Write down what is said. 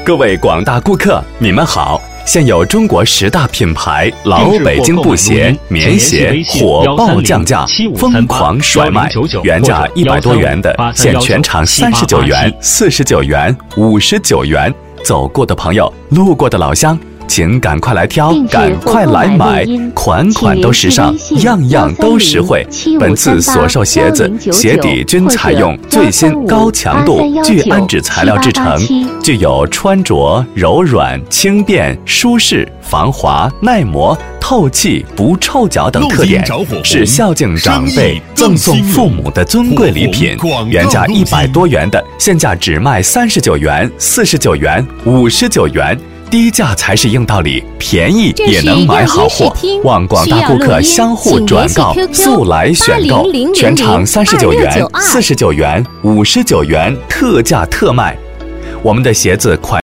各位广大顾客，你们好！现有中国10大品牌老北京布鞋、棉鞋火爆降价，疯狂甩卖，原价100多元的，现全场39元、49元、59元。走过的朋友，路过的老乡，请赶快来挑，赶快来买，款款都时尚，样样都实惠。本次所售鞋子鞋底均采用最新高强度聚氨酯材料制成，具有穿着柔软、轻便、舒适、防滑、耐磨、透气、不臭脚等特点，是孝敬长辈、赠送父母的尊贵礼品。原价100多元的，现价只卖39元、49元、59元。低价才是硬道理，便宜也能买好货。望广大顾客相互转告，速来选购，全场39元、49元、59元，特价特卖。我们的鞋子款